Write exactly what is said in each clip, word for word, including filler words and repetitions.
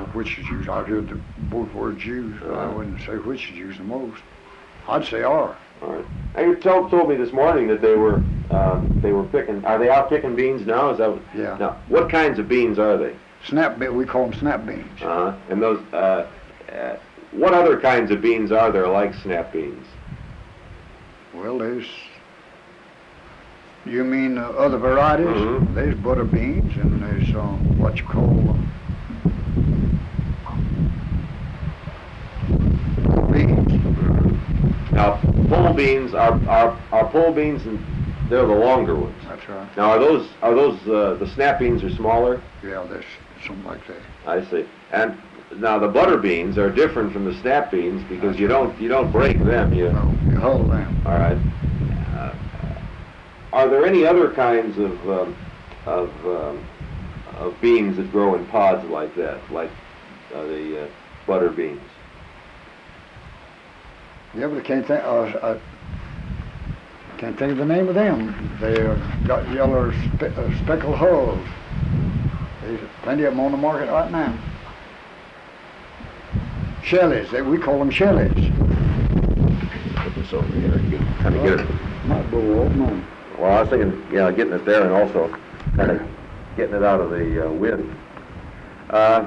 which is used. I've heard the, both words used, but I Uh-huh. wouldn't say which is used the most. I'd say R. All right. Now you told, told me this morning that they were uh, they were picking. Are they out picking beans now? Is that what, Yeah. now? What kinds of beans are they? Snap bean, we call them snap beans. Uh-huh. And those. Uh, uh, what other kinds of beans are there like snap beans? Well, there's, you mean uh, other varieties? Mhm. There's butter beans, and there's um, what you call uh, beans. Now, pole beans are are, are pole beans, and they're the longer ones. That's right. Now, are those are those uh, the snap beans are smaller? Yeah, there's something like that. I see. And now the butter beans are different from the snap beans because That's you don't you don't break them. You No, you hull them. all right. Uh, are there any other kinds of um, of um, of beans that grow in pods like that, like uh, the uh, butter beans? Yeah, but I can't think. Uh, I can't think of the name of them. They uh, got yellow spe- uh, speckled hulls. There's plenty of them on the market right now. Shellies. They, we call them shellies. Put this over here and get, kind of get it. Might blow off mine. Well, I was thinking, yeah, getting it there and also kind of getting it out of the uh, wind. Uh,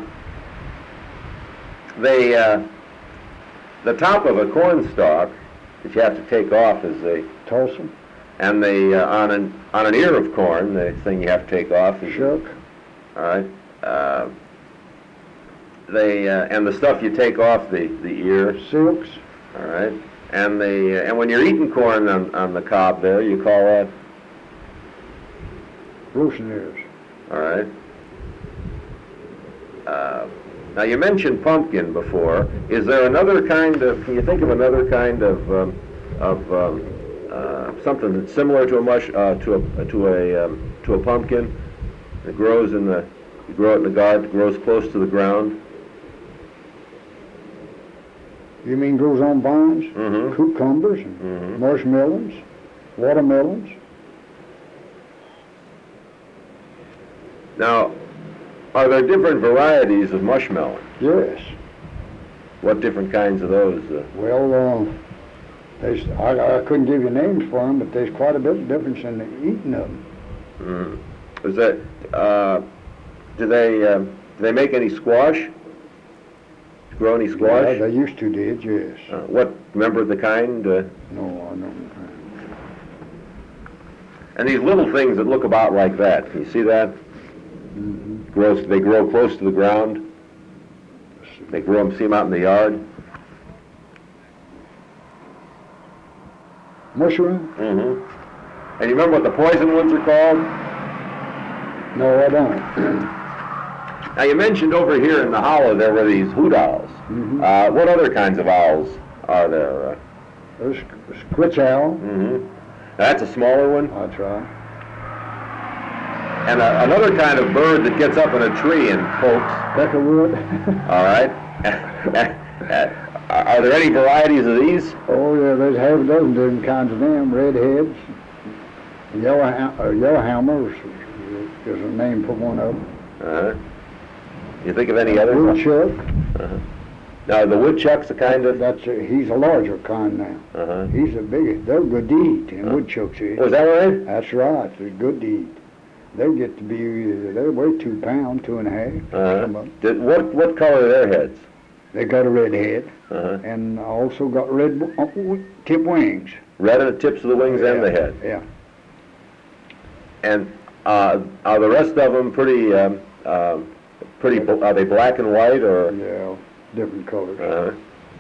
they, uh, the top of a corn stalk that you have to take off is a Toss them. and the uh, on an on an ear of corn, the thing you have to take off is Shuck. all right. Uh, they uh, and the stuff you take off the the ear, Silks. all right. And the and when you're eating corn on, on the cob there, you call that Roasting ears. all right. Uh, now you mentioned pumpkin before. Is there another kind of? Can you think of another kind of um, of um, uh, something that's similar to a mush uh, to a to a um, to a pumpkin that grows in the you grow it in the garden, grows close to the ground? You mean grows on vines? Mm-hmm. Cucumbers and Mm-hmm. marshmallows, watermelons. Now, are there different varieties of mushmelon? Yes. What different kinds of those? Uh, Well, uh, there's, I, I couldn't give you names for them, but there's quite a bit of difference in the eating of them. mm. Is that? Uh, do they um, do they make any squash? Grow any squash? Yeah, they used to did, yes. Uh, what, remember the kind? Uh, No, I don't. and these little things that look about like that, can you see that? Mm-hmm. Grows, they grow close to the ground. They grow them, see them out in the yard. Mushroom? Mm-hmm. And you remember what the poison ones are called? No, I don't. Now you mentioned over here in the hollow there were these hoot owls. Mm-hmm. Uh, what other kinds of owls are there? Uh, There's squitch owl. mm-hmm. That's a smaller one. That's right. And a, another kind of bird that gets up in a tree and pokes. Peckerwood. All right. Are there any varieties of these? Oh, yeah, there's half a dozen different kinds of them. Redheads, yellow, uh, yellowhammer is, is a name for one of them. Uh-huh. You think of any others? Woodchuck. Uh-huh. Now the woodchuck's a kind of. That's a, he's a larger kind now. Uh-huh. He's the biggest. They're good to eat, and Uh-huh. woodchucks is. Oh, is that right? That's right. They're good to eat. They get to be, they weigh two pounds, two and a half. Uh-huh. Some of 'em. Did, what what color are their heads? They got a red head, Uh-huh. and also got red w- uh, w- tip wings. Red on the tips of the wings and the Yeah, head. Yeah. And uh, are the rest of them pretty um, um, pretty? bl- Are they black and white or? Yeah, different colors. Uh,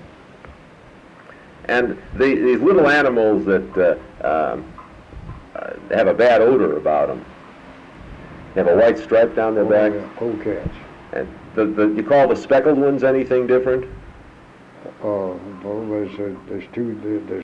and the, these little animals that uh, um, uh, have a bad odor about them. They have a white stripe down their Oh, back. yeah, polecats. And the, the, you call the speckled ones anything different? Uh, well, there's, uh, there's two, there- there's